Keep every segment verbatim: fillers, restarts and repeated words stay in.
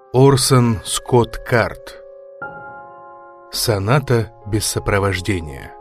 Орсон Скотт Кард. Соната без сопровождения.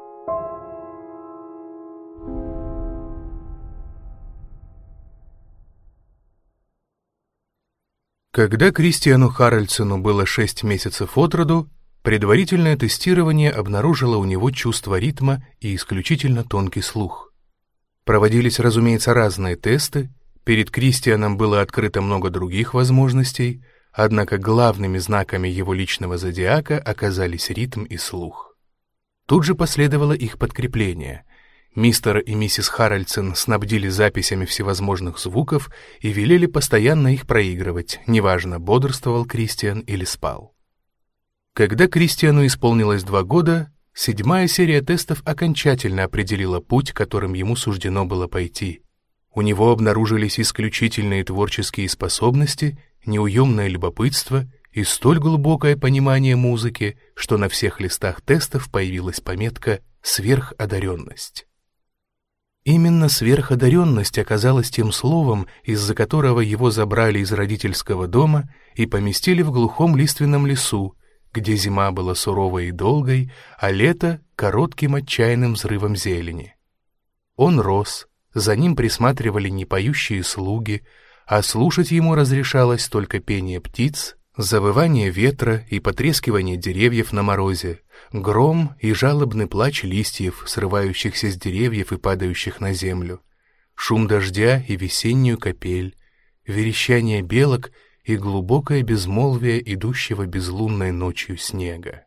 Когда Кристиану Харальдсену было шесть месяцев от роду, предварительное тестирование обнаружило у него чувство ритма и исключительно тонкий слух. Проводились, разумеется, разные тесты, перед Кристианом было открыто много других возможностей, однако главными знаками его личного зодиака оказались ритм и слух. Тут же последовало их подкрепление. Мистер и миссис Харальдсен снабдили записями всевозможных звуков и велели постоянно их проигрывать, неважно, бодрствовал Кристиан или спал. Когда Кристиану исполнилось два года, седьмая серия тестов окончательно определила путь, которым ему суждено было пойти. У него обнаружились исключительные творческие способности, неуемное любопытство и столь глубокое понимание музыки, что на всех листах тестов появилась пометка «сверходаренность». Именно сверходаренность оказалась тем словом, из-за которого его забрали из родительского дома и поместили в глухом лиственном лесу, где зима была суровой и долгой, а лето — коротким отчаянным взрывом зелени. Он рос, за ним присматривали непоющие слуги, а слушать ему разрешалось только пение птиц, завывание ветра и потрескивание деревьев на морозе, гром и жалобный плач листьев, срывающихся с деревьев и падающих на землю, шум дождя и весеннюю капель, верещание белок и глубокое безмолвие идущего безлунной ночью снега.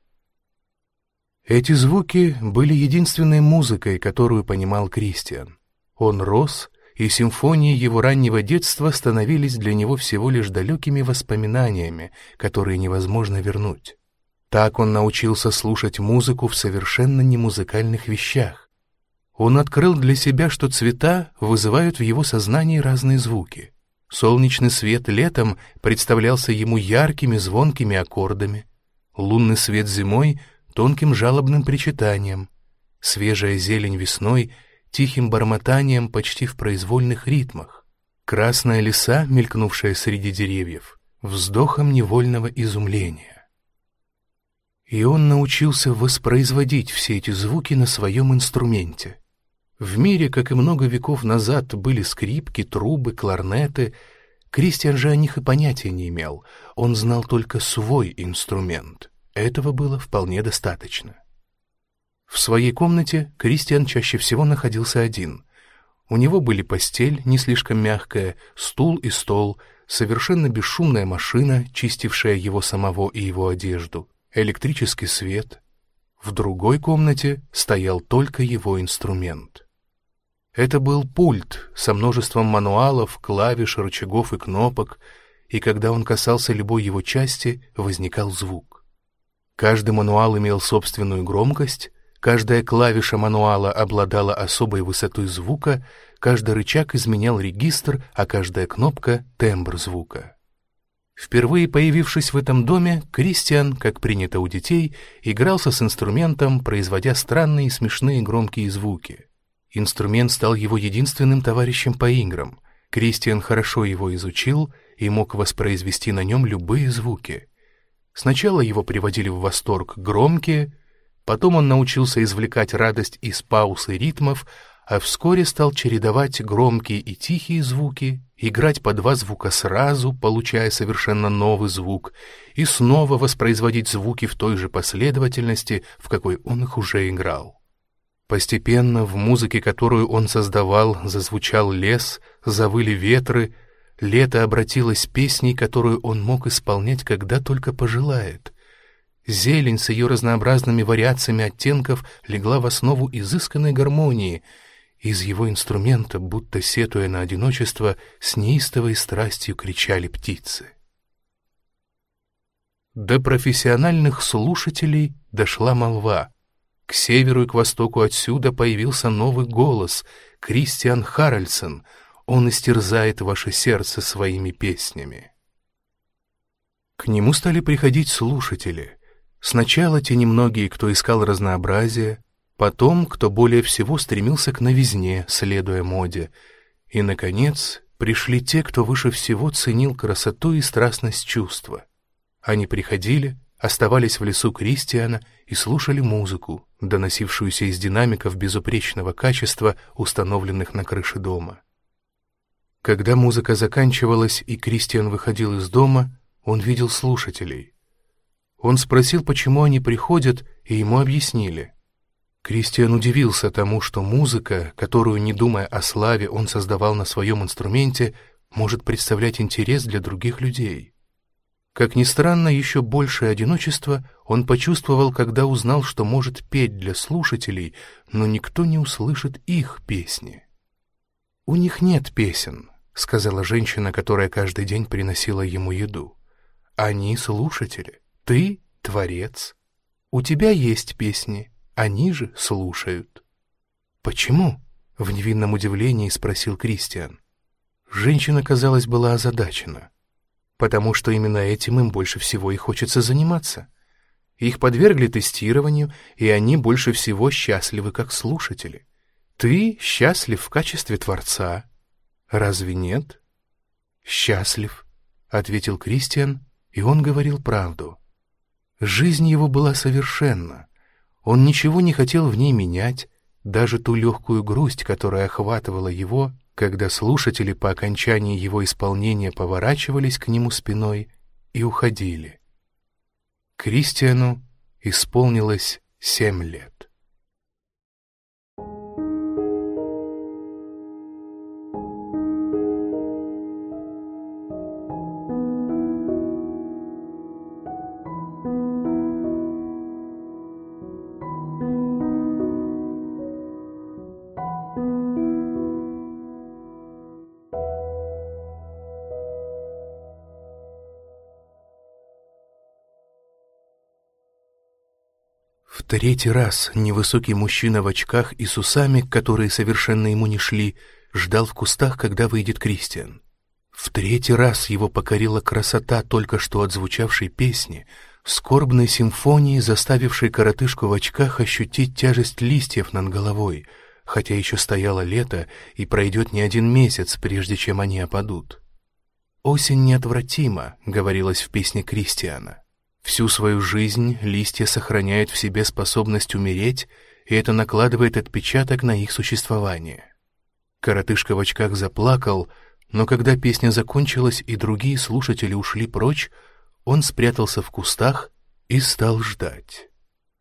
Эти звуки были единственной музыкой, которую понимал Кристиан. Он рос, и симфонии его раннего детства становились для него всего лишь далекими воспоминаниями, которые невозможно вернуть. Так он научился слушать музыку в совершенно немузыкальных вещах. Он открыл для себя, что цвета вызывают в его сознании разные звуки. Солнечный свет летом представлялся ему яркими звонкими аккордами, лунный свет зимой — тонким жалобным причитанием, свежая зелень весной — тихим бормотанием почти в произвольных ритмах, красная лиса, мелькнувшая среди деревьев, вздохом невольного изумления. И он научился воспроизводить все эти звуки на своем инструменте. В мире, как и много веков назад, были скрипки, трубы, кларнеты. Кристиан же о них и понятия не имел, он знал только свой инструмент. Этого было вполне достаточно. В своей комнате Кристиан чаще всего находился один. У него были постель, не слишком мягкая, стул и стол, совершенно бесшумная машина, чистившая его самого и его одежду, электрический свет. В другой комнате стоял только его инструмент. Это был пульт со множеством мануалов, клавиш, рычагов и кнопок, и когда он касался любой его части, возникал звук. Каждый мануал имел собственную громкость, каждая клавиша мануала обладала особой высотой звука, каждый рычаг изменял регистр, а каждая кнопка — тембр звука. Впервые появившись в этом доме, Кристиан, как принято у детей, игрался с инструментом, производя странные и смешные громкие звуки. Инструмент стал его единственным товарищем по играм. Кристиан хорошо его изучил и мог воспроизвести на нем любые звуки. Сначала его приводили в восторг громкие, потом он научился извлекать радость из пауз и ритмов, а вскоре стал чередовать громкие и тихие звуки, играть по два звука сразу, получая совершенно новый звук, и снова воспроизводить звуки в той же последовательности, в какой он их уже играл. Постепенно в музыке, которую он создавал, зазвучал лес, завыли ветры, лето обратилось песней, которую он мог исполнять, когда только пожелает. Зелень с ее разнообразными вариациями оттенков легла в основу изысканной гармонии. Из его инструмента, будто сетуя на одиночество, с неистовой страстью кричали птицы. До профессиональных слушателей дошла молва. К северу и к востоку отсюда появился новый голос — Кристиан Харальдсен. Он истерзает ваше сердце своими песнями. К нему стали приходить слушатели. Сначала те немногие, кто искал разнообразие, потом, кто более всего стремился к новизне, следуя моде, и, наконец, пришли те, кто выше всего ценил красоту и страстность чувства. Они приходили, оставались в лесу Кристиана и слушали музыку, доносившуюся из динамиков безупречного качества, установленных на крыше дома. Когда музыка заканчивалась и Кристиан выходил из дома, он видел слушателей. Он спросил, почему они приходят, и ему объяснили. Кристиан удивился тому, что музыка, которую, не думая о славе, он создавал на своем инструменте, может представлять интерес для других людей. Как ни странно, еще большее одиночество он почувствовал, когда узнал, что может петь для слушателей, но никто не услышит их песни. «У них нет песен», — сказала женщина, которая каждый день приносила ему еду. «Они слушатели. Ты — творец. У тебя есть песни, они же слушают». «Почему?» — в невинном удивлении спросил Кристиан. Женщина, казалось, была озадачена. «Потому что именно этим им больше всего и хочется заниматься. Их подвергли тестированию, и они больше всего счастливы как слушатели. Ты счастлив в качестве творца. Разве нет?» «Счастлив», — ответил Кристиан, и он говорил правду. Жизнь его была совершенна. Он ничего не хотел в ней менять, даже ту легкую грусть, которая охватывала его, когда слушатели по окончании его исполнения поворачивались к нему спиной и уходили. Кристиану исполнилось семь лет. В третий раз невысокий мужчина в очках и с усами, которые совершенно ему не шли, ждал в кустах, когда выйдет Кристиан. В третий раз его покорила красота только что отзвучавшей песни, скорбной симфонии, заставившей коротышку в очках ощутить тяжесть листьев над головой, хотя еще стояло лето и пройдет не один месяц, прежде чем они опадут. «Осень неотвратима», — говорилось в песне Кристиана. Всю свою жизнь листья сохраняют в себе способность умереть, и это накладывает отпечаток на их существование. Коротышка в очках заплакал, но когда песня закончилась и другие слушатели ушли прочь, он спрятался в кустах и стал ждать.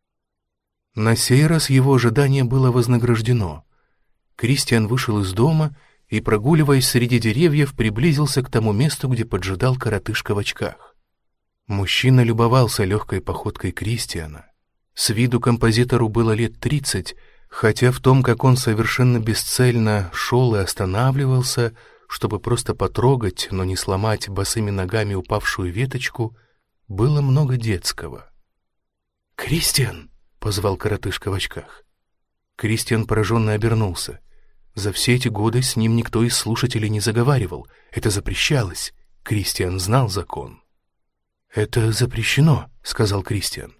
На сей раз его ожидание было вознаграждено. Кристиан вышел из дома и, прогуливаясь среди деревьев, приблизился к тому месту, где поджидал коротышка в очках. Мужчина любовался легкой походкой Кристиана. С виду композитору было лет тридцать, хотя в том, как он совершенно бесцельно шел и останавливался, чтобы просто потрогать, но не сломать босыми ногами упавшую веточку, было много детского. «Кристиан!» — позвал коротышка в очках. Кристиан пораженно обернулся. За все эти годы с ним никто из слушателей не заговаривал. Это запрещалось. Кристиан знал закон. «Это запрещено», — сказал Кристиан.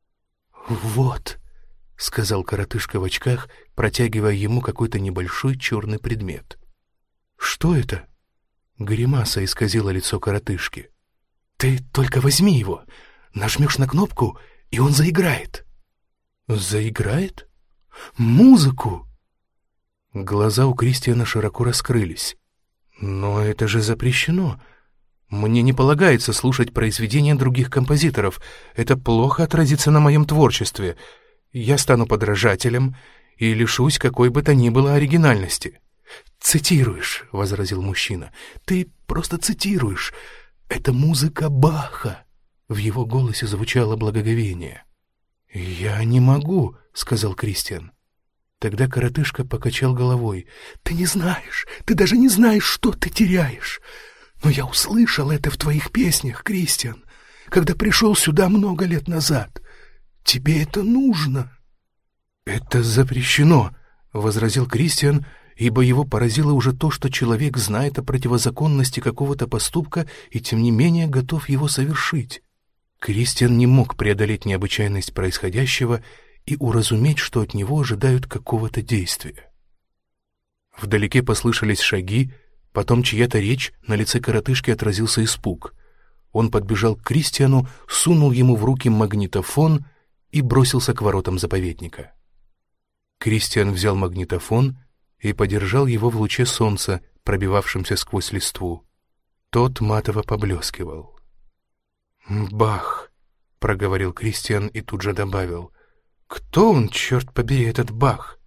«Вот», — сказал коротышка в очках, протягивая ему какой-то небольшой черный предмет. «Что это?» Гримаса исказила лицо коротышки. «Ты только возьми его, нажмешь на кнопку, и он заиграет». «Заиграет? Музыку!» Глаза у Кристиана широко раскрылись. «Но это же запрещено. Мне не полагается слушать произведения других композиторов. Это плохо отразится на моем творчестве. Я стану подражателем и лишусь какой бы то ни было оригинальности». «Цитируешь», — возразил мужчина. «Ты просто цитируешь. Это музыка Баха». В его голосе звучало благоговение. «Я не могу», — сказал Кристиан. Тогда коротышка покачал головой. «Ты не знаешь, ты даже не знаешь, что ты теряешь. Но я услышал это в твоих песнях, Кристиан, когда пришел сюда много лет назад. Тебе это нужно». «Это запрещено», — возразил Кристиан, ибо его поразило уже то, что человек знает о противозаконности какого-то поступка и тем не менее готов его совершить. Кристиан не мог преодолеть необычайность происходящего и уразуметь, что от него ожидают какого-то действия. Вдалеке послышались шаги, Потом чья-то речь, на лице коротышки отразился испуг. Он подбежал к Кристиану, сунул ему в руки магнитофон и бросился к воротам заповедника. Кристиан взял магнитофон и подержал его в луче солнца, пробивавшемся сквозь листву. Тот матово поблескивал. «Бах!» — проговорил Кристиан и тут же добавил. «Кто он, черт побери, этот Бах?»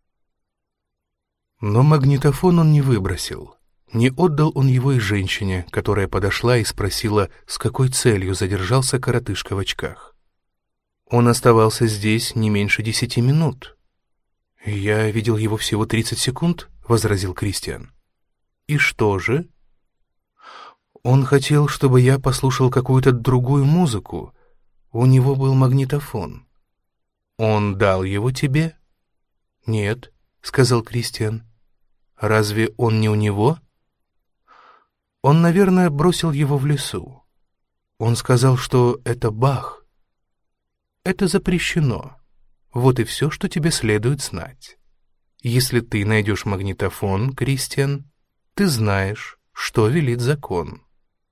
Но магнитофон он не выбросил. Не отдал он его и женщине, которая подошла и спросила, с какой целью задержался коротышка в очках. Он оставался здесь не меньше десяти минут. «Я видел его всего тридцать секунд», — возразил Кристиан. «И что же?» «Он хотел, чтобы я послушал какую-то другую музыку. У него был магнитофон». «Он дал его тебе?» «Нет», — сказал Кристиан. «Разве он не у него?» «Он, наверное, бросил его в лесу. Он сказал, что это Бах. Это запрещено. Вот и все, что тебе следует знать. Если ты найдешь магнитофон, Кристиан, ты знаешь, что велит закон.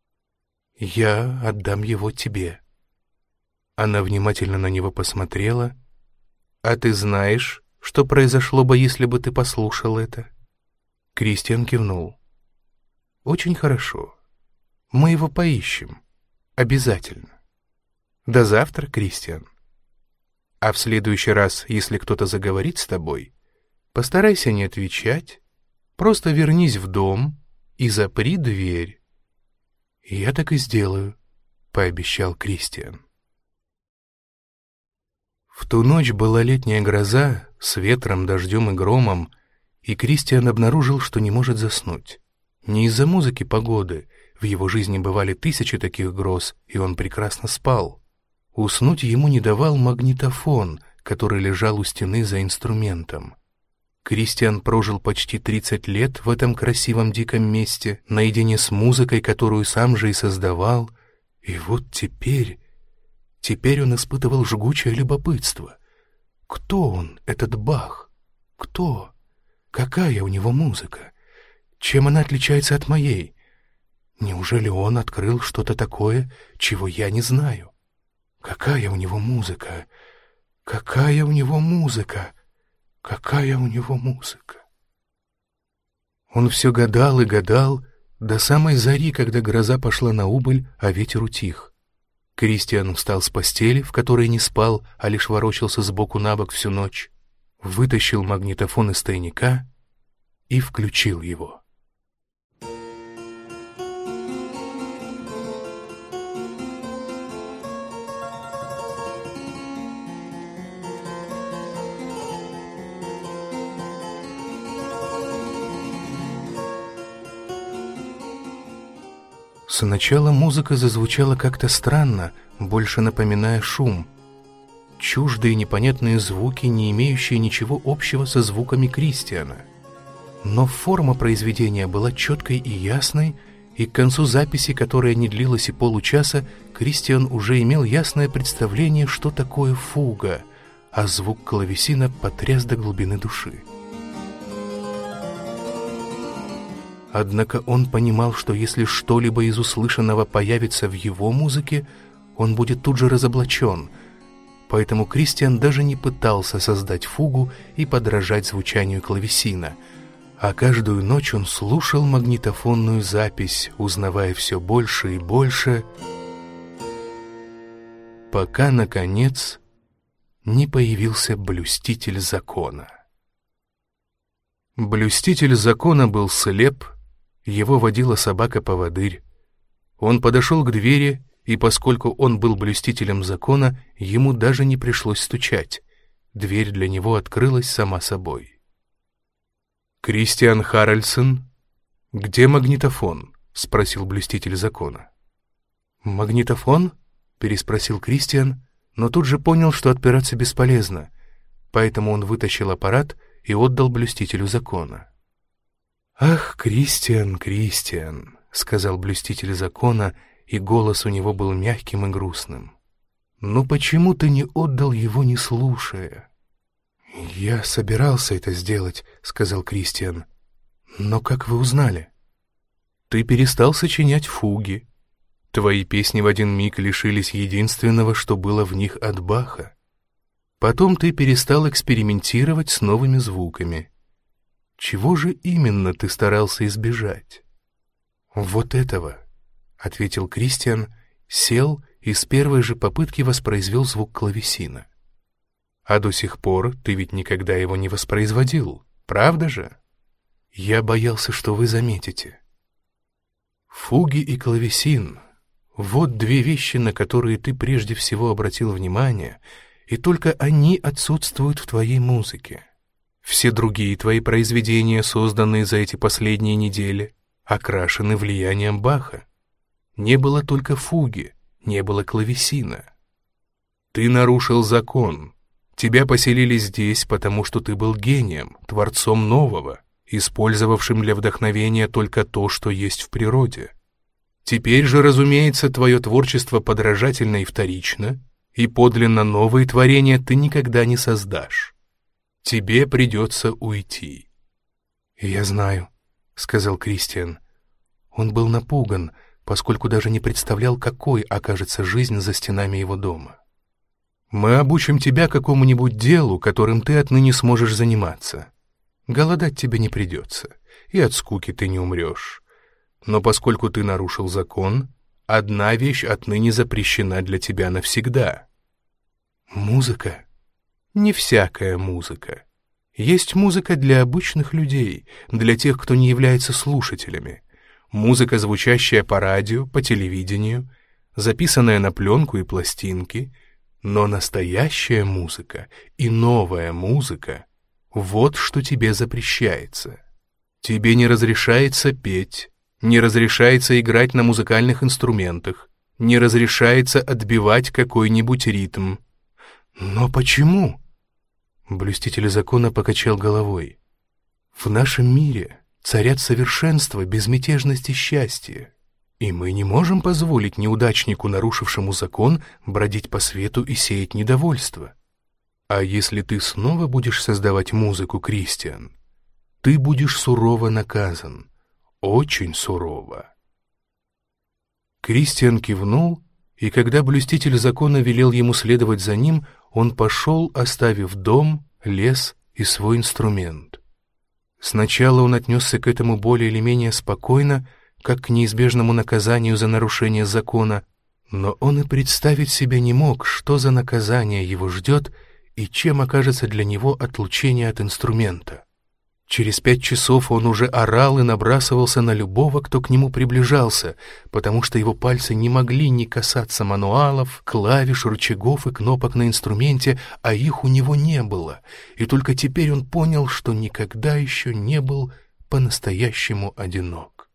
Я отдам его тебе». Она внимательно на него посмотрела. «А ты знаешь, что произошло бы, если бы ты послушал это?» Кристиан кивнул. «Очень хорошо. Мы его поищем. Обязательно. До завтра, Кристиан. А в следующий раз, если кто-то заговорит с тобой, постарайся не отвечать, просто вернись в дом и запри дверь». «Я так и сделаю», — пообещал Кристиан. В ту ночь была летняя гроза с ветром, дождем и громом, и Кристиан обнаружил, что не может заснуть. Не из-за музыки погоды, в его жизни бывали тысячи таких гроз, и он прекрасно спал. Уснуть ему не давал магнитофон, который лежал у стены за инструментом. Кристиан прожил почти тридцать лет в этом красивом диком месте, наедине с музыкой, которую сам же и создавал, и вот теперь... Теперь он испытывал жгучее любопытство. Кто он, этот Бах? Кто? Какая у него музыка? Чем она отличается от моей? Неужели он открыл что-то такое, чего я не знаю? Какая у него музыка? Какая у него музыка? Какая у него музыка? Он все гадал и гадал до самой зари, когда гроза пошла на убыль, а ветер утих. Кристиан встал с постели, в которой не спал, а лишь ворочался сбоку на бок всю ночь, вытащил магнитофон из тайника и включил его. Сначала музыка зазвучала как-то странно, больше напоминая шум. Чуждые непонятные звуки, не имеющие ничего общего со звуками Кристиана. Но форма произведения была четкой и ясной, и к концу записи, которая не длилась и получаса, Кристиан уже имел ясное представление, что такое фуга, а звук клавесина потряс до глубины души. Однако он понимал, что если что-либо из услышанного появится в его музыке, он будет тут же разоблачен. Поэтому Кристиан даже не пытался создать фугу и подражать звучанию клавесина, а каждую ночь он слушал магнитофонную запись, узнавая все больше и больше, пока, наконец, не появился блюститель закона. Блюститель закона был слеп, его водила собака-поводырь. Он подошел к двери, и поскольку он был блюстителем закона, ему даже не пришлось стучать. Дверь для него открылась сама собой. «Кристиан Харальдсен, где магнитофон?» — спросил блюститель закона. «Магнитофон?» — переспросил Кристиан, но тут же понял, что отпираться бесполезно, поэтому он вытащил аппарат и отдал блюстителю закона. «Ах, Кристиан, Кристиан», — сказал блюститель закона, и голос у него был мягким и грустным. «Ну почему ты не отдал его, не слушая?» «Я собирался это сделать», — сказал Кристиан. «Но как вы узнали?» Ты перестал сочинять фуги. Твои песни в один миг лишились единственного, что было в них от Баха. Потом ты перестал экспериментировать с новыми звуками. Чего же именно ты старался избежать? Вот этого, — ответил Кристиан, сел и с первой же попытки воспроизвел звук клавесина. А до сих пор ты ведь никогда его не воспроизводил, правда же? Я боялся, что вы заметите. Фуги и клавесин — вот две вещи, на которые ты прежде всего обратил внимание, и только они отсутствуют в твоей музыке. Все другие твои произведения, созданные за эти последние недели, окрашены влиянием Баха. Не было только фуги, не было клавесина. Ты нарушил закон. Тебя поселили здесь, потому что ты был гением, творцом нового, использовавшим для вдохновения только то, что есть в природе. Теперь же, разумеется, твое творчество подражательно и вторично, и подлинно новые творения ты никогда не создашь. Тебе придется уйти. «Я знаю», — сказал Кристиан. Он был напуган, поскольку даже не представлял, какой окажется жизнь за стенами его дома. «Мы обучим тебя какому-нибудь делу, которым ты отныне сможешь заниматься. Голодать тебе не придется, и от скуки ты не умрешь. Но поскольку ты нарушил закон, одна вещь отныне запрещена для тебя навсегда». «Музыка?» Не всякая музыка. Есть музыка для обычных людей, для тех, кто не является слушателями. Музыка, звучащая по радио, по телевидению, записанная на пленку и пластинки. Но настоящая музыка и новая музыка — вот что тебе запрещается. Тебе не разрешается петь, не разрешается играть на музыкальных инструментах, не разрешается отбивать какой-нибудь ритм. Но почему? Блюститель закона покачал головой. В нашем мире царят совершенство, безмятежность и счастье, и мы не можем позволить неудачнику, нарушившему закон, бродить по свету и сеять недовольство. А если ты снова будешь создавать музыку, Кристиан, ты будешь сурово наказан, очень сурово. Кристиан кивнул, и когда блюститель закона велел ему следовать за ним, он пошел, оставив дом, лес и свой инструмент. Сначала он отнесся к этому более или менее спокойно, как к неизбежному наказанию за нарушение закона, но он и представить себе не мог, что за наказание его ждет и чем окажется для него отлучение от инструмента. Через пять часов он уже орал и набрасывался на любого, кто к нему приближался, потому что его пальцы не могли не касаться мануалов, клавиш, рычагов и кнопок на инструменте, а их у него не было, и только теперь он понял, что никогда еще не был по-настоящему одинок.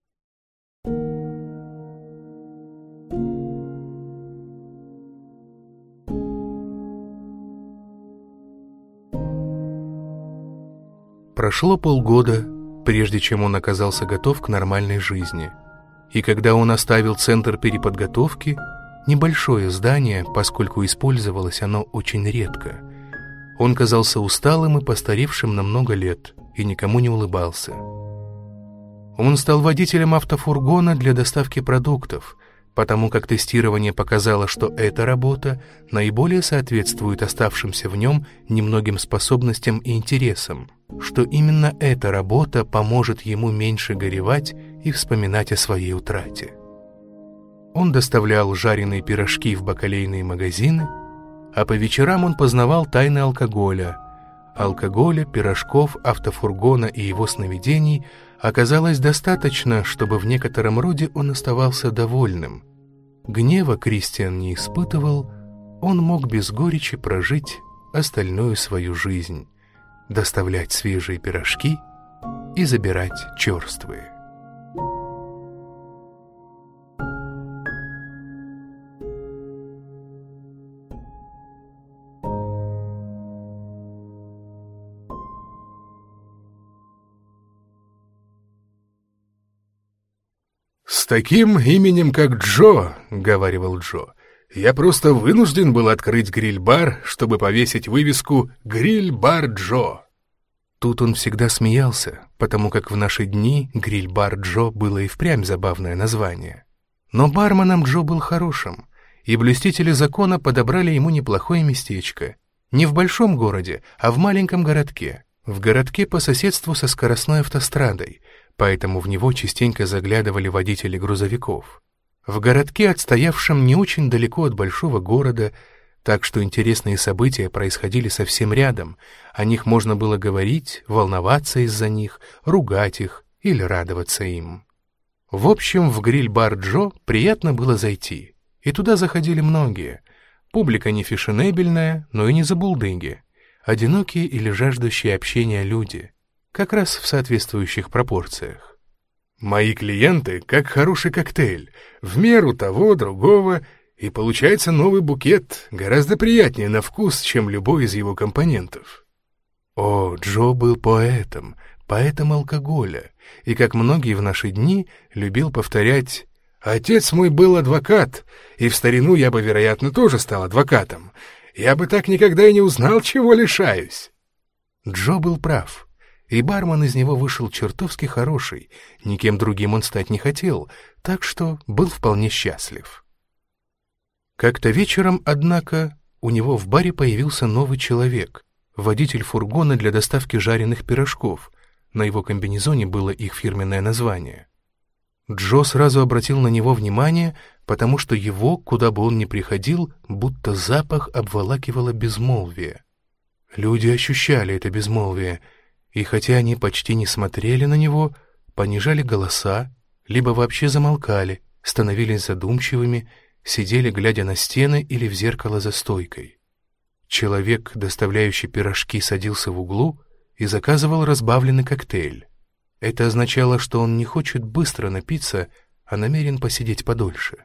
Прошло полгода, прежде чем он оказался готов к нормальной жизни. И когда он оставил центр переподготовки, небольшое здание, поскольку использовалось оно очень редко, он казался усталым и постаревшим на много лет и никому не улыбался. Он стал водителем автофургона для доставки продуктов, потому как тестирование показало, что эта работа наиболее соответствует оставшимся в нем немногим способностям и интересам, что именно эта работа поможет ему меньше горевать и вспоминать о своей утрате. Он доставлял жареные пирожки в бакалейные магазины, а по вечерам он познавал тайны алкоголя. Алкоголя, пирожков, автофургона и его сновидений оказалось достаточно, чтобы в некотором роде он оставался довольным. Гнева Кристиан не испытывал, он мог без горечи прожить остальную свою жизнь, доставлять свежие пирожки и забирать черствые. «С таким именем, как Джо, — говаривал Джо, — я просто вынужден был открыть гриль-бар, чтобы повесить вывеску «Гриль-бар Джо». Тут он всегда смеялся, потому как в наши дни гриль-бар Джо было и впрямь забавное название. Но барменом Джо был хорошим, и блюстители закона подобрали ему неплохое местечко. Не в большом городе, а в маленьком городке. В городке по соседству со скоростной автострадой, поэтому в него частенько заглядывали водители грузовиков. В городке, отстоявшем не очень далеко от большого города, так что интересные события происходили совсем рядом, о них можно было говорить, волноваться из-за них, ругать их или радоваться им. В общем, в гриль-бар Джо приятно было зайти, и туда заходили многие. Публика не фешенебельная, но и не забулдыги. Одинокие или жаждущие общения люди, как раз в соответствующих пропорциях. Мои клиенты как хороший коктейль, в меру того, другого, и получается новый букет, гораздо приятнее на вкус, чем любой из его компонентов. О, Джо был поэтом, поэтом алкоголя, и, как многие в наши дни, любил повторять: «Отец мой был адвокат, и в старину я бы, вероятно, тоже стал адвокатом. Я бы так никогда и не узнал, чего лишаюсь». Джо был прав, и бармен из него вышел чертовски хороший, никем другим он стать не хотел, так что был вполне счастлив. Как-то вечером, однако, у него в баре появился новый человек, водитель фургона для доставки жареных пирожков. На его комбинезоне было их фирменное название. Джо сразу обратил на него внимание, потому что его, куда бы он ни приходил, будто запах обволакивало безмолвие. Люди ощущали это безмолвие, и хотя они почти не смотрели на него, понижали голоса, либо вообще замолкали, становились задумчивыми, сидели, глядя на стены или в зеркало за стойкой. Человек, доставляющий пирожки, садился в углу и заказывал разбавленный коктейль. Это означало, что он не хочет быстро напиться, а намерен посидеть подольше.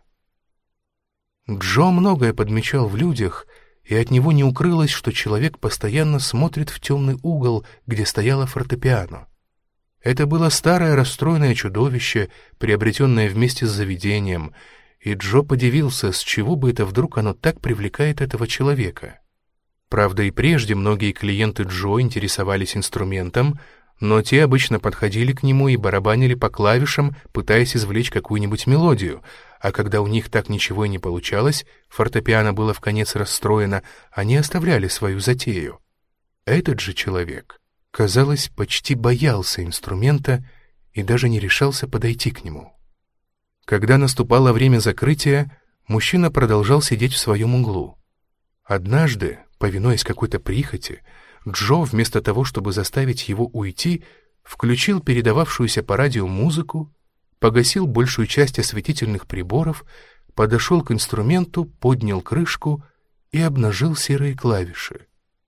Джо многое подмечал в людях, и от него не укрылось, что человек постоянно смотрит в темный угол, где стояло фортепиано. Это было старое расстроенное чудовище, приобретенное вместе с заведением, и Джо подивился, с чего бы это вдруг оно так привлекает этого человека. Правда, и прежде многие клиенты Джо интересовались инструментом, но те обычно подходили к нему и барабанили по клавишам, пытаясь извлечь какую-нибудь мелодию, а когда у них так ничего и не получалось, фортепиано было вконец расстроено, они оставляли свою затею. Этот же человек, казалось, почти боялся инструмента и даже не решался подойти к нему. Когда наступало время закрытия, мужчина продолжал сидеть в своем углу. Однажды, повинуясь какой-то прихоти, Джо, вместо того, чтобы заставить его уйти, включил передававшуюся по радио музыку, погасил большую часть осветительных приборов, подошел к инструменту, поднял крышку и обнажил серые клавиши.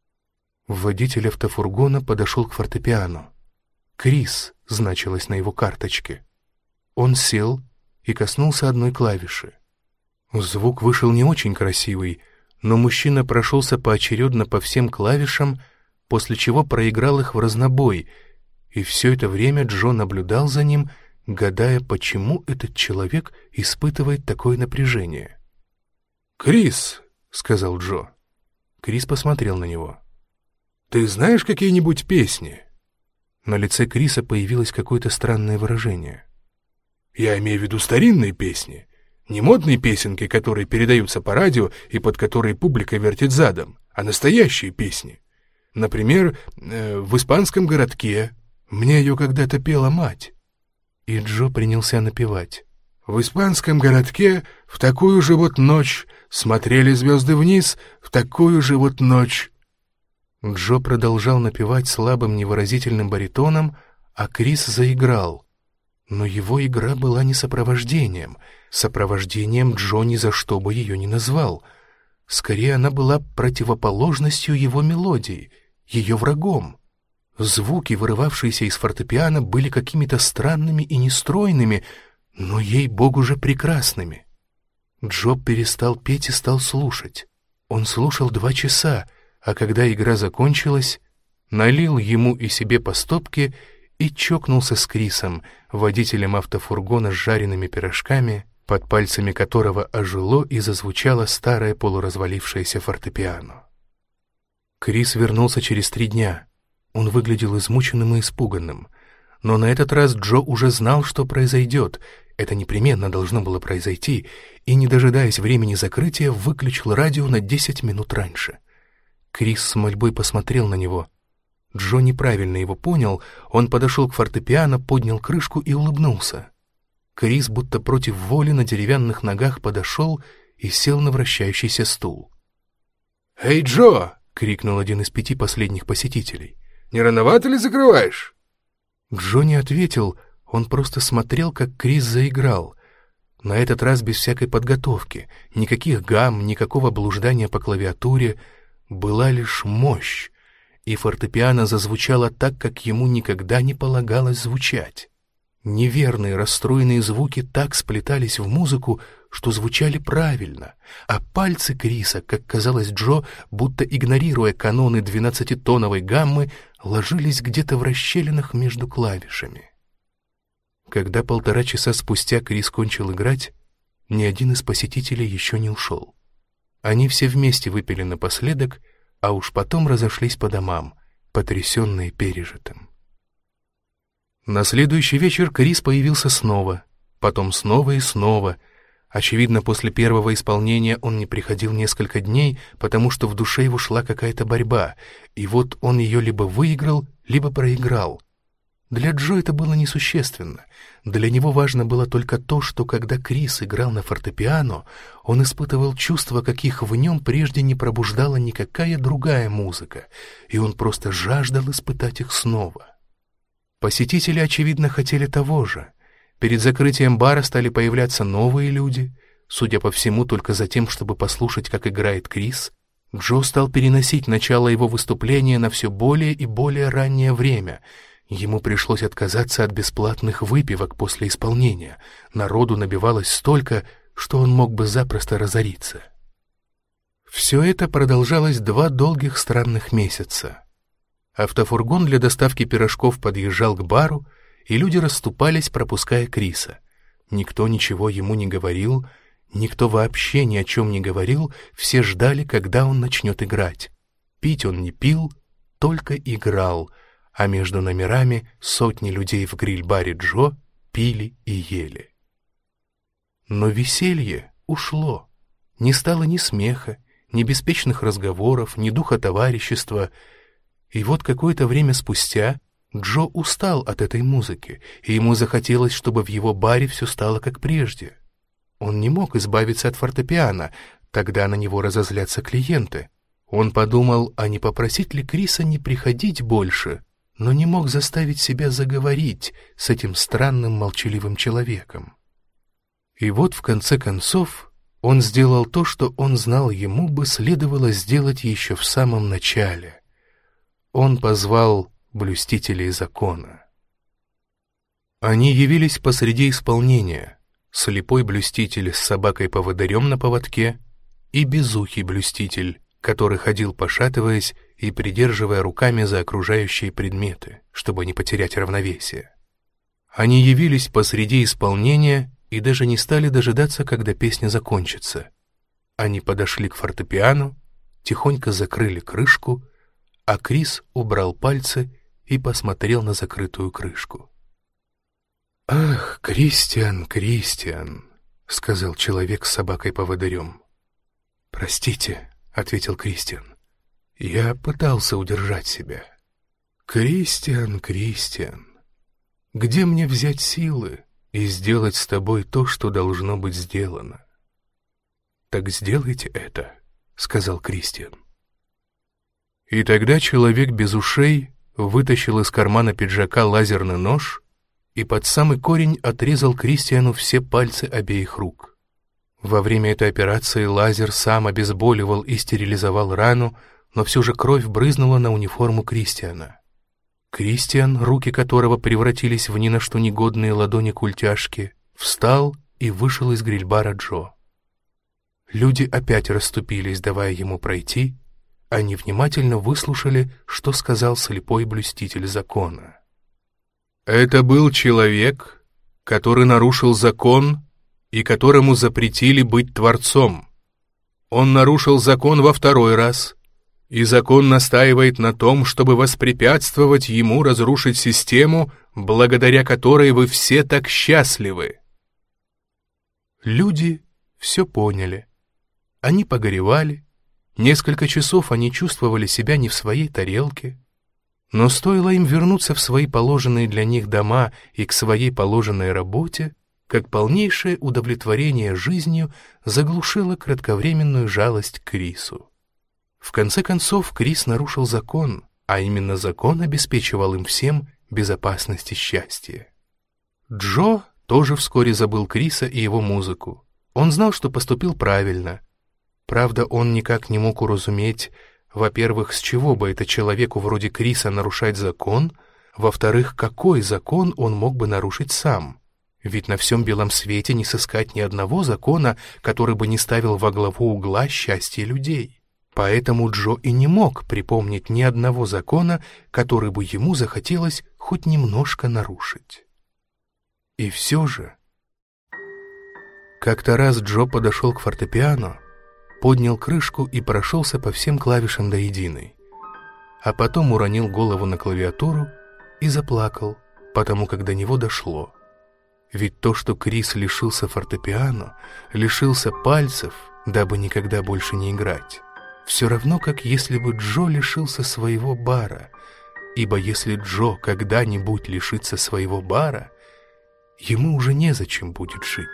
Водитель автофургона подошел к фортепиано. «Крис» значилось на его карточке. Он сел и коснулся одной клавиши. Звук вышел не очень красивый, но мужчина прошелся поочередно по всем клавишам, после чего проиграл их в разнобой, и все это время Джо наблюдал за ним, гадая, почему этот человек испытывает такое напряжение. «Крис», — сказал Джо. Крис посмотрел на него. «Ты знаешь какие-нибудь песни?» На лице Криса появилось какое-то странное выражение. «Я имею в виду старинные песни, не модные песенки, которые передаются по радио и под которые публика вертит задом, а настоящие песни. Например, э, в испанском городке. Мне ее когда-то пела мать». И Джо принялся напевать. «В испанском городке в такую же вот ночь смотрели звезды вниз, в такую же вот ночь». Джо продолжал напевать слабым невыразительным баритоном, а Крис заиграл. Но его игра была не сопровождением. Сопровождением Джо ни за что бы ее не назвал. Скорее, она была противоположностью его мелодии, ее врагом. Звуки, вырывавшиеся из фортепиано, были какими-то странными и нестройными, но, ей-богу же, прекрасными. Джо перестал петь и стал слушать. Он слушал два часа, а когда игра закончилась, налил ему и себе по стопке и чокнулся с Крисом, водителем автофургона с жареными пирожками, под пальцами которого ожило и зазвучало старое полуразвалившееся фортепиано. Крис вернулся через три дня. Он выглядел измученным и испуганным. Но на этот раз Джо уже знал, что произойдет. Это непременно должно было произойти, и, не дожидаясь времени закрытия, выключил радио на десять минут раньше. Крис с мольбой посмотрел на него. Джо неправильно его понял, он подошел к фортепиано, поднял крышку и улыбнулся. Крис, будто против воли, на деревянных ногах подошел и сел на вращающийся стул. «Эй, Джо!» — крикнул один из пяти последних посетителей. «Не рановато ли закрываешь?» Джо не ответил, он просто смотрел, как Крис заиграл. На этот раз без всякой подготовки, никаких гамм, никакого блуждания по клавиатуре, была лишь мощь, и фортепиано зазвучало так, как ему никогда не полагалось звучать. Неверные, расстроенные звуки так сплетались в музыку, что звучали правильно, а пальцы Криса, как казалось Джо, будто игнорируя каноны двенадцатитоновой гаммы, ложились где-то в расщелинах между клавишами. Когда полтора часа спустя Крис кончил играть, ни один из посетителей еще не ушел. Они все вместе выпили напоследок, а уж потом разошлись по домам, потрясенные пережитым. На следующий вечер Крис появился снова, потом снова и снова. Очевидно, после первого исполнения он не приходил несколько дней, потому что в душе его шла какая-то борьба, и вот он ее либо выиграл, либо проиграл. Для Джо это было несущественно. Для него важно было только то, что когда Крис играл на фортепиано, он испытывал чувства, каких в нем прежде не пробуждала никакая другая музыка, и он просто жаждал испытать их снова. Посетители, очевидно, хотели того же. Перед закрытием бара стали появляться новые люди. Судя по всему, только за тем, чтобы послушать, как играет Крис, Джо стал переносить начало его выступления на все более и более раннее время. Ему пришлось отказаться от бесплатных выпивок после исполнения. Народу набивалось столько, что он мог бы запросто разориться. Все это продолжалось два долгих странных месяца. Автофургон для доставки пирожков подъезжал к бару, и люди расступались, пропуская Криса. Никто ничего ему не говорил, никто вообще ни о чем не говорил, все ждали, когда он начнет играть. Пить он не пил, только играл, а между номерами сотни людей в гриль-баре Джо пили и ели. Но веселье ушло. Не стало ни смеха, ни беспечных разговоров, ни духа товарищества. И вот какое-то время спустя Джо устал от этой музыки, и ему захотелось, чтобы в его баре все стало как прежде. Он не мог избавиться от фортепиано, тогда на него разозлятся клиенты. Он подумал, а не попросить ли Криса не приходить больше, но не мог заставить себя заговорить с этим странным молчаливым человеком. И вот в конце концов он сделал то, что он знал, ему бы следовало сделать еще в самом начале. Он позвал блюстителей закона. Они явились посреди исполнения: слепой блюститель с собакой-поводырем на поводке и безухий блюститель, который ходил, пошатываясь и придерживая руками за окружающие предметы, чтобы не потерять равновесие. Они явились посреди исполнения и даже не стали дожидаться, когда песня закончится. Они подошли к фортепиано, тихонько закрыли крышку, а Крис убрал пальцы и посмотрел на закрытую крышку. «Ах, Кристиан, Кристиан», — сказал человек с собакой-поводырем. «Простите», — ответил Кристиан, — «я пытался удержать себя». «Кристиан, Кристиан, где мне взять силы и сделать с тобой то, что должно быть сделано?» «Так сделайте это», — сказал Кристиан. И тогда человек без ушей вытащил из кармана пиджака лазерный нож и под самый корень отрезал Кристиану все пальцы обеих рук. Во время этой операции лазер сам обезболивал и стерилизовал рану, но все же кровь брызнула на униформу Кристиана. Кристиан, руки которого превратились в ни на что негодные ладони-культяшки, встал и вышел из гриль-бара Джо. Люди опять расступились, давая ему пройти. Они внимательно выслушали, что сказал слепой блюститель закона. «Это был человек, который нарушил закон и которому запретили быть творцом. Он нарушил закон во второй раз, И закон настаивает на том, чтобы воспрепятствовать ему разрушить систему, благодаря которой вы все так счастливы». Люди все поняли. Они погоревали. Несколько часов они чувствовали себя не в своей тарелке. Но стоило им вернуться в свои положенные для них дома и к своей положенной работе, как полнейшее удовлетворение жизнью заглушило кратковременную жалость к Крису. В конце концов, Крис нарушил закон, а именно закон обеспечивал им всем безопасность и счастье. Джо тоже вскоре забыл Криса и его музыку. Он знал, что поступил правильно. Правда, он никак не мог уразуметь, во-первых, с чего бы это человеку вроде Криса нарушать закон, во-вторых, какой закон он мог бы нарушить сам. Ведь на всем белом свете не сыскать ни одного закона, который бы не ставил во главу угла счастье людей. Поэтому Джо и не мог припомнить ни одного закона, который бы ему захотелось хоть немножко нарушить. И все же... Как-то раз Джо подошел к фортепиано, поднял крышку и прошелся по всем клавишам до единой, а потом уронил голову на клавиатуру и заплакал, потому как до него дошло. Ведь то, что Крис лишился фортепиано, лишился пальцев, дабы никогда больше не играть, все равно, как если бы Джо лишился своего бара, ибо если Джо когда-нибудь лишится своего бара, ему уже незачем будет жить.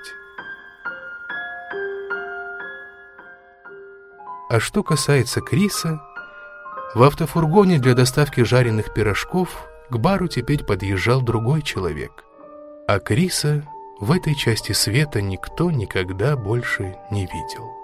А что касается Криса, в автофургоне для доставки жареных пирожков к бару теперь подъезжал другой человек, а Криса в этой части света никто никогда больше не видел.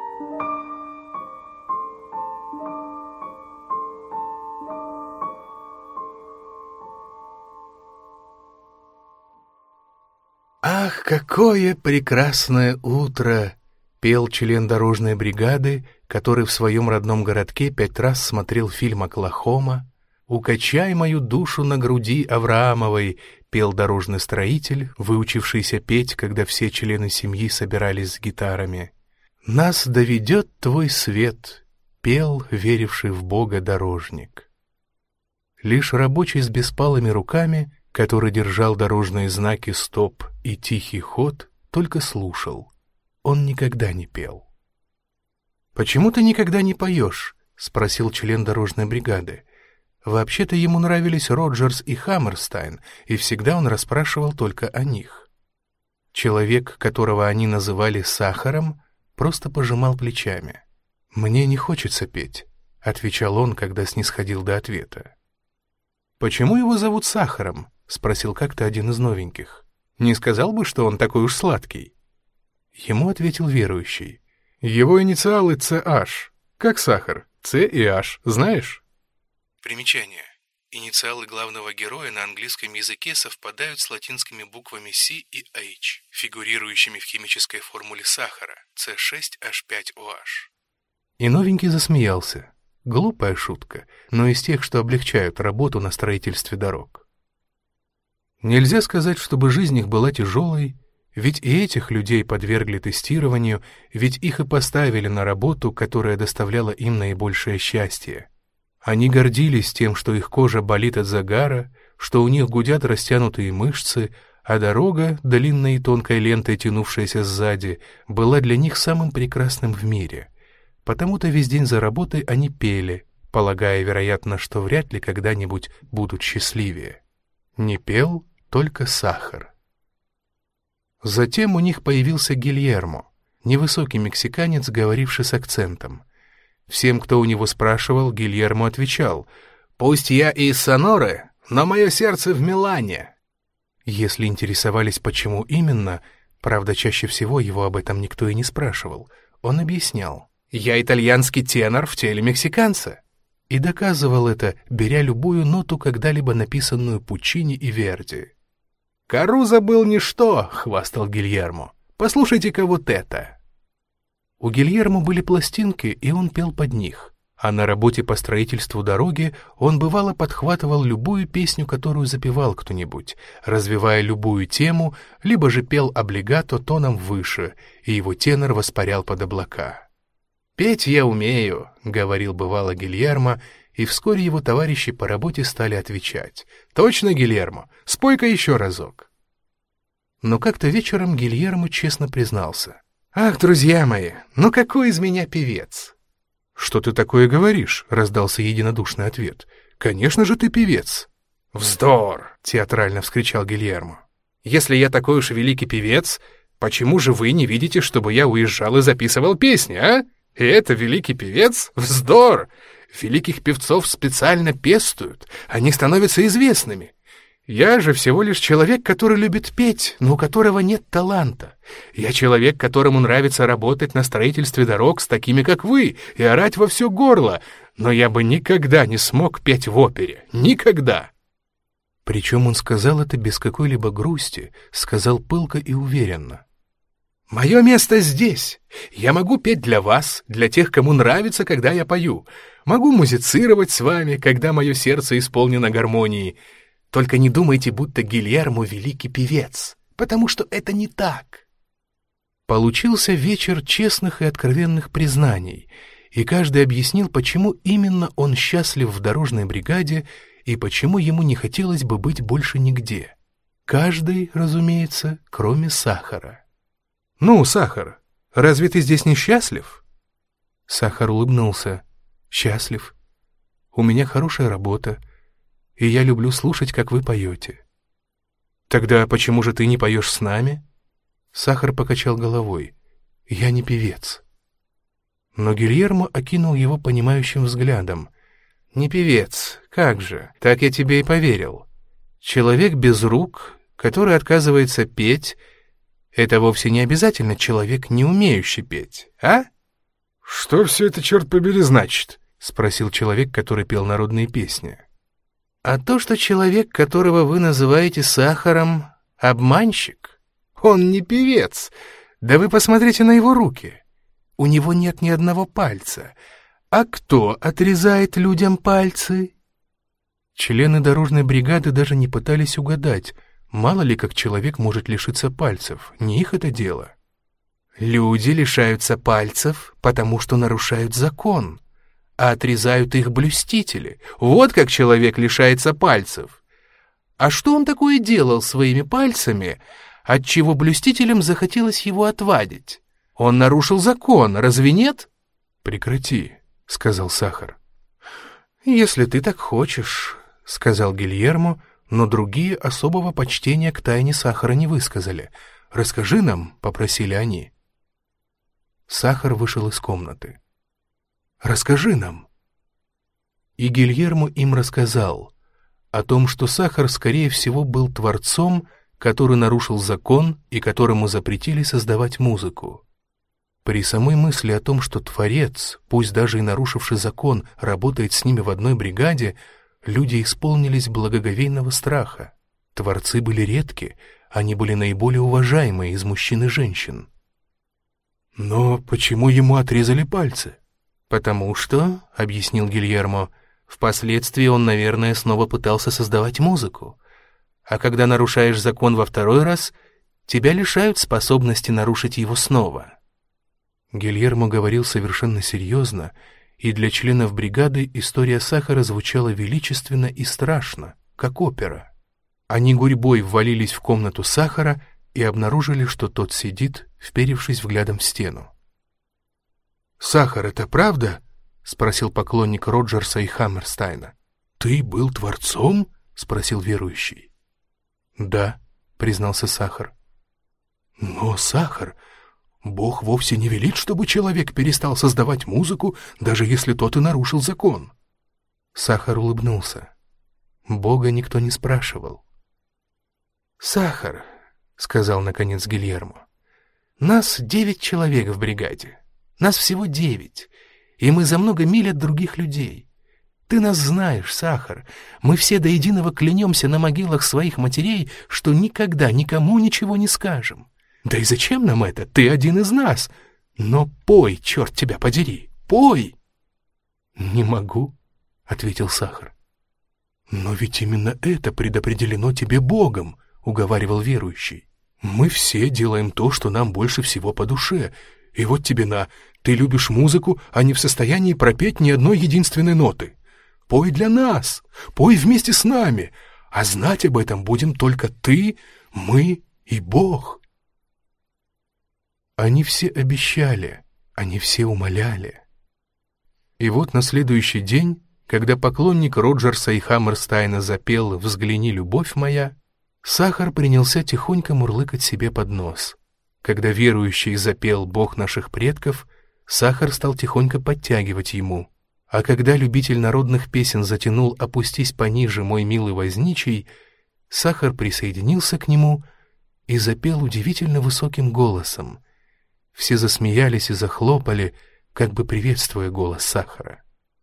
«Ах, какое прекрасное утро!» — пел член дорожной бригады, который в своем родном городке пять раз смотрел фильм «Оклахома». «Укачай мою душу на груди Авраамовой», — пел дорожный строитель, выучившийся петь, когда все члены семьи собирались с гитарами. «Нас доведет твой свет», — пел веривший в Бога дорожник. Лишь рабочий с беспалыми руками, который держал дорожные знаки «Стоп» и «Тихий ход», только слушал. Он никогда не пел. «Почему ты никогда не поешь?» — спросил член дорожной бригады. Вообще-то ему нравились Роджерс и Хаммерстайн, и всегда он расспрашивал только о них. Человек, которого они называли Сахаром, просто пожимал плечами. «Мне не хочется петь», — отвечал он, когда снисходил до ответа. «Почему его зовут Сахаром?» — спросил как-то один из новеньких. «Не сказал бы, что он такой уж сладкий?» Ему ответил верующий. «Его инициалы Цэ Аш. Как сахар. Ц и H. Знаешь?» Примечание. Инициалы главного героя на английском языке совпадают с латинскими буквами C и H, фигурирующими в химической формуле сахара С шесть H пять О H. И новенький засмеялся. Глупая шутка, но из тех, что облегчают работу на строительстве дорог. Нельзя сказать, чтобы жизнь их была тяжелой, ведь и этих людей подвергли тестированию, ведь их и поставили на работу, которая доставляла им наибольшее счастье. Они гордились тем, что их кожа болит от загара, что у них гудят растянутые мышцы, а дорога, длинной и тонкой лентой тянувшаяся сзади, была для них самым прекрасным в мире. Потому-то весь день за работой они пели, полагая, вероятно, что вряд ли когда-нибудь будут счастливее. Не пел только Сахар. Затем у них появился Гильермо, невысокий мексиканец, говоривший с акцентом. Всем, кто у него спрашивал, Гильермо отвечал: «Пусть я и из Соноры, но мое сердце в Милане». Если интересовались, почему именно, правда, чаще всего его об этом никто и не спрашивал, он объяснял: «Я итальянский тенор в теле мексиканца». И доказывал это, беря любую ноту, когда-либо написанную Пуччини и Верди. «Карузо был ничто», — хвастал Гильермо. «Послушайте-ка вот это». У Гильермо были пластинки, и он пел под них, а на работе по строительству дороги он бывало подхватывал любую песню, которую запевал кто-нибудь, развивая любую тему, либо же пел облигато тоном выше, и его тенор воспарял под облака. «Петь я умею», — говорил бывало Гильермо, и вскоре его товарищи по работе стали отвечать: «Точно, Гильермо, спой-ка еще разок». Но как-то вечером Гильермо честно признался: «Ах, друзья мои, ну какой из меня певец?» «Что ты такое говоришь?» — раздался единодушный ответ. «Конечно же ты певец». «Вздор!» — театрально вскричал Гильермо. «Если я такой уж великий певец, почему же вы не видите, чтобы я уезжал и записывал песни, а? И это великий певец? Вздор! Великих певцов специально пестуют, они становятся известными. Я же всего лишь человек, который любит петь, но у которого нет таланта. Я человек, которому нравится работать на строительстве дорог с такими, как вы, и орать во все горло, но я бы никогда не смог петь в опере. Никогда!» Причем он сказал это без какой-либо грусти, сказал пылко и уверенно. «Мое место здесь. Я могу петь для вас, для тех, кому нравится, когда я пою. Могу музицировать с вами, когда мое сердце исполнено гармонией. Только не думайте, будто Гильермо великий певец, потому что это не так». Получился вечер честных и откровенных признаний, и каждый объяснил, почему именно он счастлив в дорожной бригаде и почему ему не хотелось бы быть больше нигде. Каждый, разумеется, кроме Сахара. «Ну, Сахар, разве ты здесь не счастлив?» Сахар улыбнулся. «Счастлив. У меня хорошая работа, и я люблю слушать, как вы поете». «Тогда почему же ты не поешь с нами?» Сахар покачал головой. «Я не певец». Но Гильермо окинул его понимающим взглядом. «Не певец, как же, так я тебе и поверил. Человек без рук, который отказывается петь, это вовсе не обязательно человек, не умеющий петь, а?» «Что все это, черт побери, значит?» — спросил человек, который пел народные песни. «А то, что человек, которого вы называете Сахаром, обманщик. Он не певец. Да вы посмотрите на его руки. У него нет ни одного пальца. А кто отрезает людям пальцы?» Члены дорожной бригады даже не пытались угадать, мало ли как человек может лишиться пальцев, не их это дело. «Люди лишаются пальцев, потому что нарушают закон, а отрезают их блюстители. Вот как человек лишается пальцев. А что он такое делал своими пальцами, отчего блюстителям захотелось его отвадить? Он нарушил закон, разве нет?» «Прекрати», — сказал Сахар. «Если ты так хочешь», — сказал Гильермо, но другие особого почтения к тайне Сахара не высказали. «Расскажи нам», — попросили они. Сахар вышел из комнаты. «Расскажи нам». И Гильермо им рассказал о том, что Сахар, скорее всего, был творцом, который нарушил закон и которому запретили создавать музыку. При самой мысли о том, что творец, пусть даже и нарушивший закон, работает с ними в одной бригаде, люди исполнились благоговейного страха. Творцы были редки, они были наиболее уважаемые из мужчин и женщин. «Но почему ему отрезали пальцы?» «Потому что, — объяснил Гильермо, — впоследствии он, наверное, снова пытался создавать музыку. А когда нарушаешь закон во второй раз, тебя лишают способности нарушить его снова». Гильермо говорил совершенно серьезно, и для членов бригады история Сахара звучала величественно и страшно, как опера. Они гурьбой ввалились в комнату Сахара и обнаружили, что тот сидит, вперевшись взглядом в стену. «Сахар, это правда?» — спросил поклонник Роджерса и Хаммерстайна. «Ты был творцом?» — спросил верующий. «Да», — признался Сахар. «Но, Сахар, Бог вовсе не велит, чтобы человек перестал создавать музыку, даже если тот и нарушил закон». Сахар улыбнулся. Бога никто не спрашивал. «Сахар», — сказал наконец Гильермо, — «нас девять человек в бригаде. Нас всего девять, и мы за много миль от других людей. Ты нас знаешь, Сахар, мы все до единого клянемся на могилах своих матерей, что никогда никому ничего не скажем. Да и зачем нам это? Ты один из нас. Но пой, черт тебя подери, пой!» «Не могу», — ответил Сахар. «Но ведь именно это предопределено тебе Богом», — уговаривал верующий. «Мы все делаем то, что нам больше всего по душе, И вот тебе на, ты любишь музыку, а не в состоянии пропеть ни одной единственной ноты. Пой для нас, пой вместе с нами, а знать об этом будем только ты, мы и Бог». Они все обещали, они все умоляли. И вот на следующий день, когда поклонник Роджерса и Хаммерстайна запел «Взгляни, любовь моя», Сахар принялся тихонько мурлыкать себе под нос. Когда верующий запел «Бог наших предков», Сахар стал тихонько подтягивать ему. А когда любитель народных песен затянул «Опустись пониже, мой милый возничий», Сахар присоединился к нему и запел удивительно высоким голосом. Все засмеялись и захлопали, как бы приветствуя голос Сахара.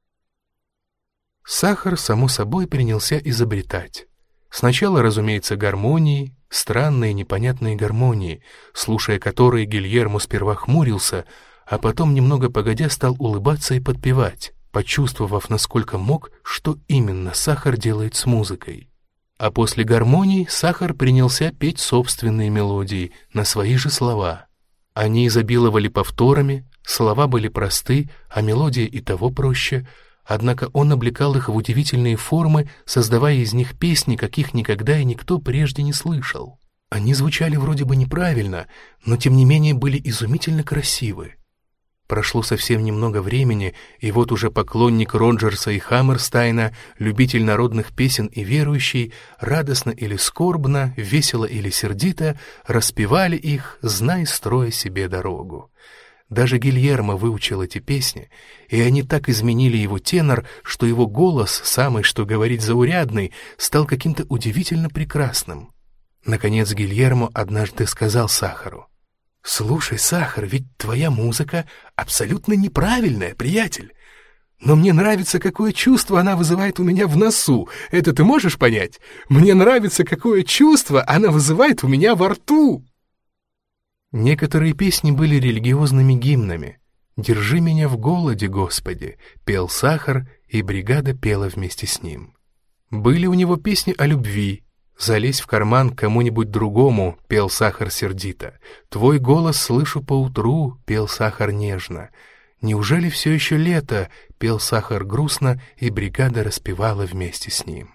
Сахар, само собой, принялся изобретать. Сначала, разумеется, гармонии, странные непонятные гармонии, слушая которые Гильермо сперва хмурился, а потом, немного погодя, стал улыбаться и подпевать, почувствовав, насколько мог, что именно Сахар делает с музыкой. А после гармоний Сахар принялся петь собственные мелодии на свои же слова. Они изобиловали повторами, слова были просты, а мелодия и того проще, однако он облекал их в удивительные формы, создавая из них песни, каких никогда и никто прежде не слышал. Они звучали вроде бы неправильно, но тем не менее были изумительно красивы. Прошло совсем немного времени, и вот уже поклонник Роджерса и Хаммерстайна, любитель народных песен и верующий, радостно или скорбно, весело или сердито, распевали их, знай, строя себе дорогу. Даже Гильермо выучил эти песни, и они так изменили его тенор, что его голос, самый что говорить заурядный, стал каким-то удивительно прекрасным. Наконец Гильермо однажды сказал Сахару: «Слушай, Сахар, ведь твоя музыка абсолютно неправильная, приятель. Но мне нравится, какое чувство она вызывает у меня в носу. Это ты можешь понять? Мне нравится, какое чувство она вызывает у меня во рту». Некоторые песни были религиозными гимнами. «Держи меня в голоде, Господи», пел Сахар, и бригада пела вместе с ним. Были у него песни о любви. «Залезь в карман к кому-нибудь другому», — пел Сахар сердито. «Твой голос слышу поутру», — пел Сахар нежно. «Неужели все еще лето?» — пел Сахар грустно, и бригада распевала вместе с ним.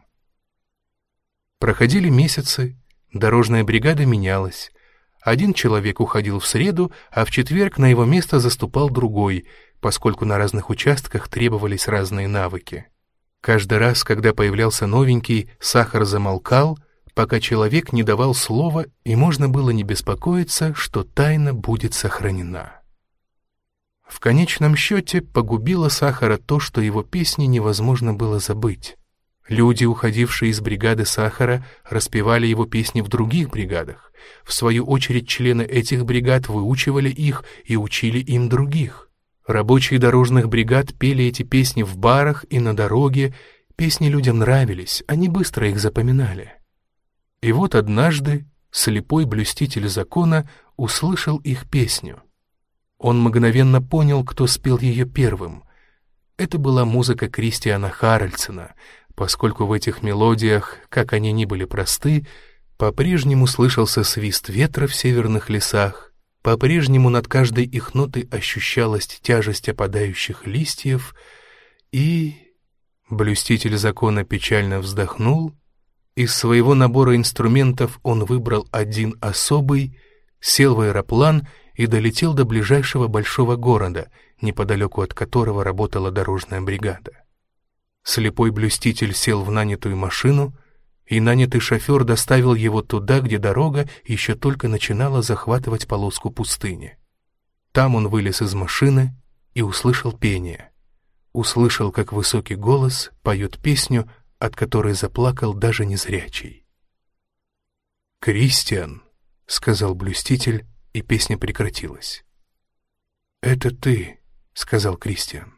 Проходили месяцы, дорожная бригада менялась. Один человек уходил в среду, а в четверг на его место заступал другой, поскольку на разных участках требовались разные навыки. Каждый раз, когда появлялся новенький, Сахар замолкал, пока человек не давал слова, и можно было не беспокоиться, что тайна будет сохранена. В конечном счете погубило Сахара то, что его песни невозможно было забыть. Люди, уходившие из бригады Сахара, распевали его песни в других бригадах. В свою очередь члены этих бригад выучивали их и учили им других. Рабочие дорожных бригад пели эти песни в барах и на дороге. Песни людям нравились, они быстро их запоминали. И вот однажды слепой блюститель закона услышал их песню. Он мгновенно понял, кто спел ее первым. Это была музыка Кристиана Харальдсена, поскольку в этих мелодиях, как они ни были просты, по-прежнему слышался свист ветра в северных лесах, по-прежнему над каждой их нотой ощущалась тяжесть опадающих листьев, и... Блюститель закона печально вздохнул. Из своего набора инструментов он выбрал один особый, сел в аэроплан и долетел до ближайшего большого города, неподалеку от которого работала дорожная бригада. Слепой блюститель сел в нанятую машину, и нанятый шофер доставил его туда, где дорога еще только начинала захватывать полоску пустыни. Там он вылез из машины и услышал пение. Услышал, как высокий голос поет песню, от которой заплакал даже незрячий. «Кристиан», — сказал блюститель, и песня прекратилась. «Это ты», — сказал Кристиан.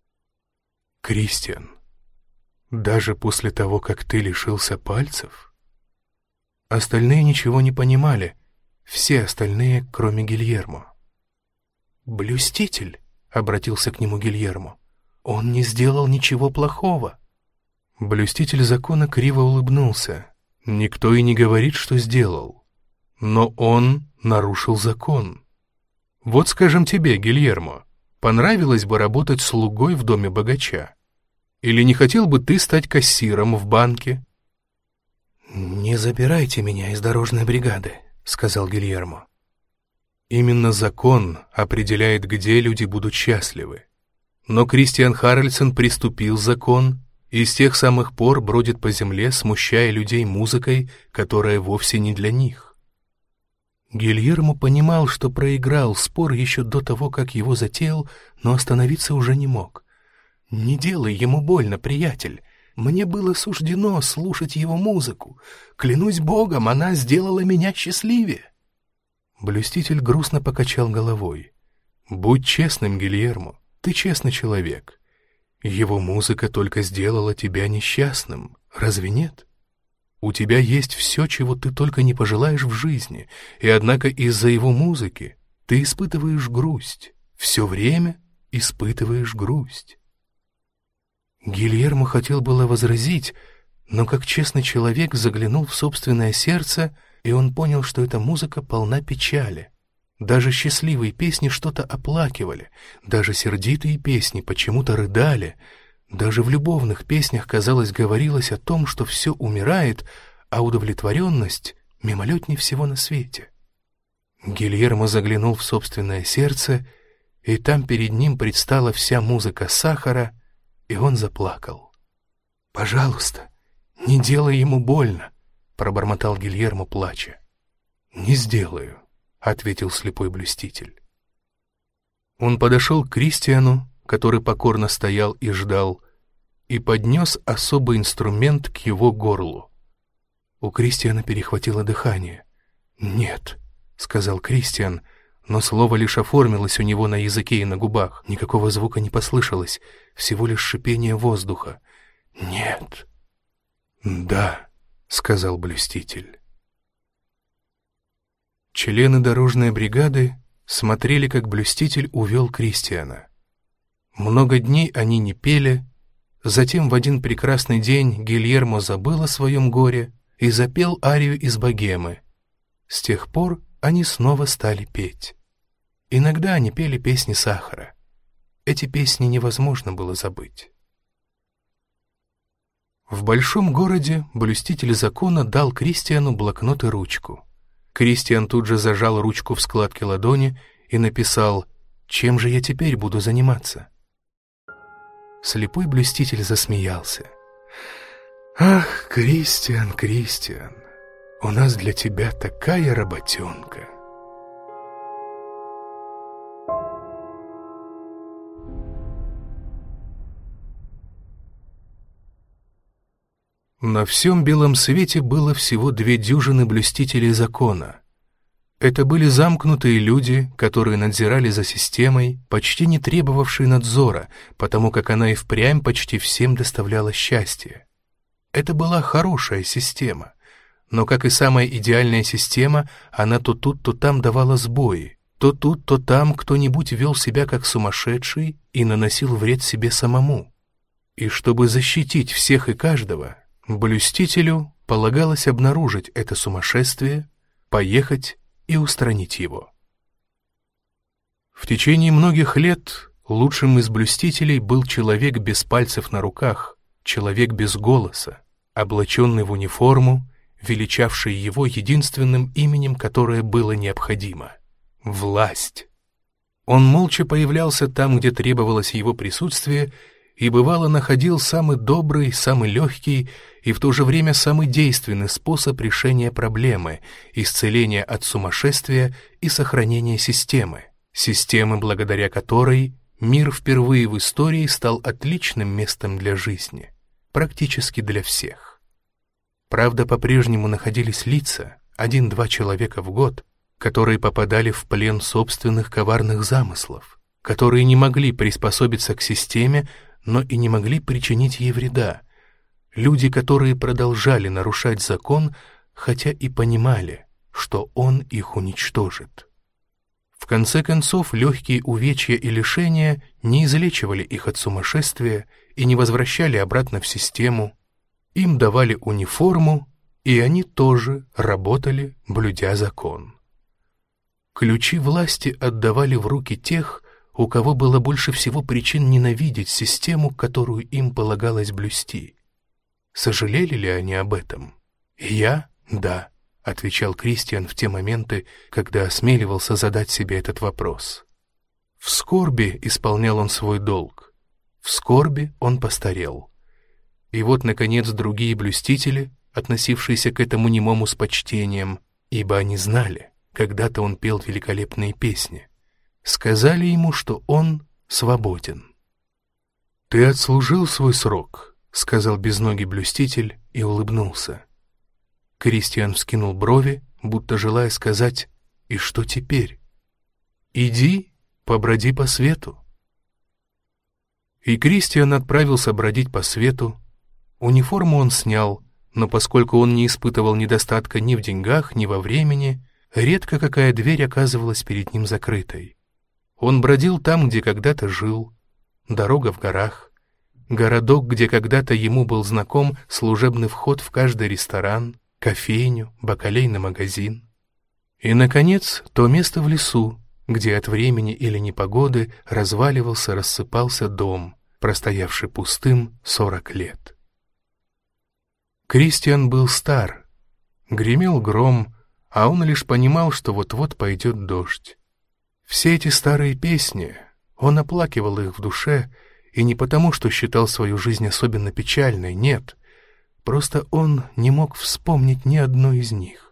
«Кристиан, даже после того, как ты лишился пальцев?» Остальные ничего не понимали, все остальные, кроме Гильермо. «Блюститель», — обратился к нему Гильермо, — «он не сделал ничего плохого». Блюститель закона криво улыбнулся. Никто и не говорит, что сделал. Но он нарушил закон. Вот, скажем, тебе, Гильермо, понравилось бы работать слугой в доме богача? Или не хотел бы ты стать кассиром в банке?» «Не забирайте меня из дорожной бригады», — сказал Гильермо. Именно закон определяет, где люди будут счастливы. Но Кристиан Харальдсен приступил закон и с тех самых пор бродит по земле, смущая людей музыкой, которая вовсе не для них. Гильермо понимал, что проиграл спор еще до того, как его затеял, но остановиться уже не мог. «Не делай ему больно, приятель. Мне было суждено слушать его музыку. Клянусь Богом, она сделала меня счастливее». Блюститель грустно покачал головой. «Будь честным, Гильермо, ты честный человек. Его музыка только сделала тебя несчастным, разве нет? У тебя есть все, чего ты только не пожелаешь в жизни, и однако из-за его музыки ты испытываешь грусть, все время испытываешь грусть». Гильермо хотел было возразить, но как честный человек заглянул в собственное сердце, и он понял, что эта музыка полна печали. Даже счастливые песни что-то оплакивали, даже сердитые песни почему-то рыдали, даже в любовных песнях, казалось, говорилось о том, что все умирает, а удовлетворенность мимолетней всего на свете. Гильермо заглянул в собственное сердце, и там перед ним предстала вся музыка сахара, и он заплакал. «Пожалуйста, не делай ему больно», — пробормотал Гильермо, плача. «Не сделаю», — ответил слепой блюститель. Он подошел к Кристиану, который покорно стоял и ждал, и поднес особый инструмент к его горлу. У Кристиана перехватило дыхание. «Нет», — сказал Кристиан, но слово лишь оформилось у него на языке и на губах. Никакого звука не послышалось, всего лишь шипение воздуха. «Нет». «Да», — сказал блюститель. Члены дорожной бригады смотрели, как блюститель увел Кристиана. Много дней они не пели, затем в один прекрасный день Гильермо забыл о своем горе и запел арию из богемы. С тех пор они снова стали петь. Иногда они пели песни сахара. Эти песни невозможно было забыть. В большом городе блюститель закона дал Кристиану блокнот и ручку. Кристиан тут же зажал ручку в складке ладони и написал: «Чем же я теперь буду заниматься?» Слепой блюститель засмеялся. «Ах, Кристиан, Кристиан, у нас для тебя такая работенка!» На всем белом свете было всего две дюжины блюстителей закона. Это были замкнутые люди, которые надзирали за системой, почти не требовавшей надзора, потому как она и впрямь почти всем доставляла счастье. Это была хорошая система, но, как и самая идеальная система, она то тут, то там давала сбои. То тут, то там кто-нибудь вел себя как сумасшедший и наносил вред себе самому. И чтобы защитить всех и каждого, блюстителю полагалось обнаружить это сумасшествие, поехать и устранить его. В течение многих лет лучшим из блюстителей был человек без пальцев на руках, человек без голоса, облаченный в униформу, величавший его единственным именем, которое было необходимо — власть. Он молча появлялся там, где требовалось его присутствие, и бывало находил самый добрый, самый легкий и в то же время самый действенный способ решения проблемы, исцеления от сумасшествия и сохранения системы, системы, благодаря которой мир впервые в истории стал отличным местом для жизни, практически для всех. Правда, по-прежнему находились лица, один-два человека в год, которые попадали в плен собственных коварных замыслов, которые не могли приспособиться к системе, но и не могли причинить ей вреда. Люди, которые продолжали нарушать закон, хотя и понимали, что он их уничтожит. В конце концов, легкие увечья и лишения не излечивали их от сумасшествия и не возвращали обратно в систему. Им давали униформу, и они тоже работали, блюдя закон. Ключи власти отдавали в руки тех, у кого было больше всего причин ненавидеть систему, которую им полагалось блюсти. Сожалели ли они об этом? «Я — да», — отвечал Кристиан в те моменты, когда осмеливался задать себе этот вопрос. В скорби исполнял он свой долг, в скорби он постарел. И вот, наконец, другие блюстители, относившиеся к этому немому с почтением, ибо они знали, когда-то он пел великолепные песни, сказали ему, что он свободен. «Ты отслужил свой срок», — сказал безногий блюститель и улыбнулся. Кристиан вскинул брови, будто желая сказать: «И что теперь? Иди, поброди по свету». И Кристиан отправился бродить по свету. Униформу он снял, но поскольку он не испытывал недостатка ни в деньгах, ни во времени, редко какая дверь оказывалась перед ним закрытой. Он бродил там, где когда-то жил, дорога в горах, городок, где когда-то ему был знаком служебный вход в каждый ресторан, кофейню, бакалейный магазин. И, наконец, то место в лесу, где от времени или непогоды разваливался, рассыпался дом, простоявший пустым сорок лет. Кристиан был стар, гремел гром, а он лишь понимал, что вот-вот пойдет дождь. Все эти старые песни, он оплакивал их в душе, и не потому, что считал свою жизнь особенно печальной, нет, просто он не мог вспомнить ни одной из них.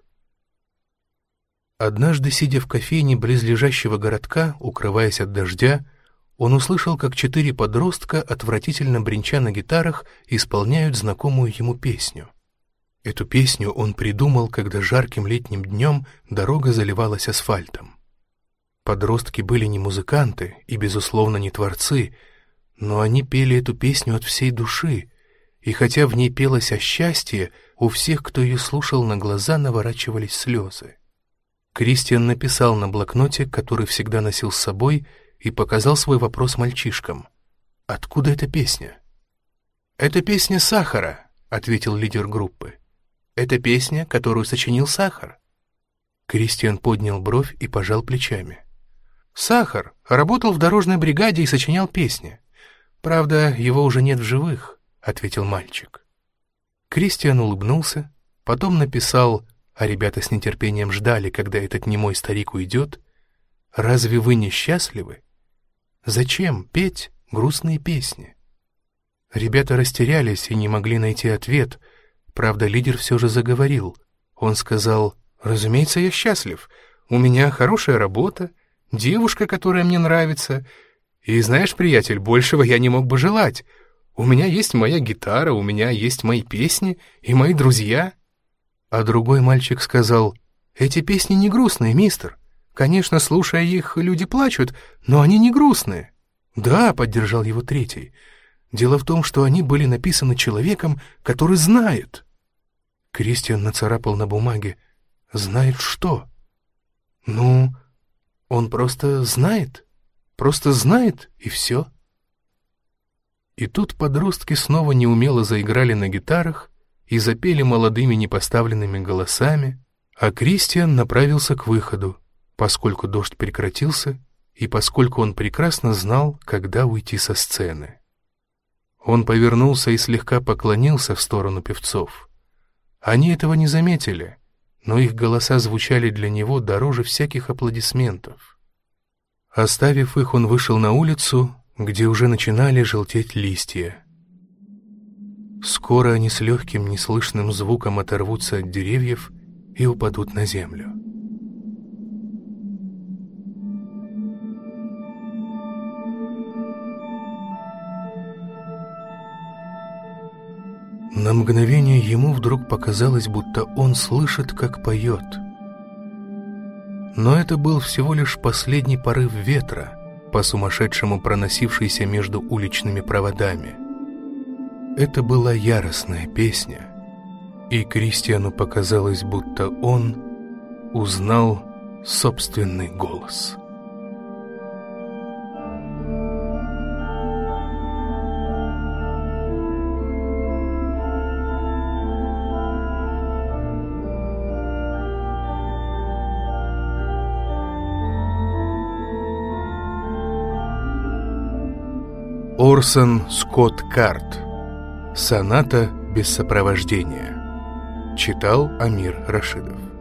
Однажды, сидя в кофейне близлежащего городка, укрываясь от дождя, он услышал, как четыре подростка, отвратительно бренча на гитарах, исполняют знакомую ему песню. Эту песню он придумал, когда жарким летним днем дорога заливалась асфальтом. Подростки были не музыканты и, безусловно, не творцы, но они пели эту песню от всей души, и хотя в ней пелось о счастье, у всех, кто ее слушал, на глаза наворачивались слезы. Кристиан написал на блокноте, который всегда носил с собой, и показал свой вопрос мальчишкам. «Откуда эта песня?» «Это песня Сахара», — ответил лидер группы. «Это песня, которую сочинил Сахар». Кристиан поднял бровь и пожал плечами. «Сахар работал в дорожной бригаде и сочинял песни. Правда, его уже нет в живых», — ответил мальчик. Кристиан улыбнулся, потом написал, а ребята с нетерпением ждали, когда этот немой старик уйдет: «Разве вы не счастливы? Зачем петь грустные песни?» Ребята растерялись и не могли найти ответ. Правда, лидер все же заговорил. Он сказал: «Разумеется, я счастлив. У меня хорошая работа, девушка, которая мне нравится. И знаешь, приятель, большего я не мог бы желать. У меня есть моя гитара, у меня есть мои песни и мои друзья». А другой мальчик сказал: «Эти песни не грустные, мистер. Конечно, слушая их, люди плачут, но они не грустные». «Да», — поддержал его третий, — «дело в том, что они были написаны человеком, который знает». Кристиан нацарапал на бумаге: «Знает что?» «Ну, он просто знает, просто знает, и все». И тут подростки снова неумело заиграли на гитарах и запели молодыми непоставленными голосами, а Кристиан направился к выходу, поскольку дождь прекратился и поскольку он прекрасно знал, когда уйти со сцены. Он повернулся и слегка поклонился в сторону певцов. Они этого не заметили, но их голоса звучали для него дороже всяких аплодисментов. Оставив их, он вышел на улицу, где уже начинали желтеть листья. Скоро они с легким неслышным звуком оторвутся от деревьев и упадут на землю. На мгновение ему вдруг показалось, будто он слышит, как поет. Но это был всего лишь последний порыв ветра, по-сумасшедшему проносившийся между уличными проводами. Это была яростная песня, и Кристиану показалось, будто он узнал собственный голос. Орсон Скотт Кард. Соната без сопровождения. Читал Амир Рашидов.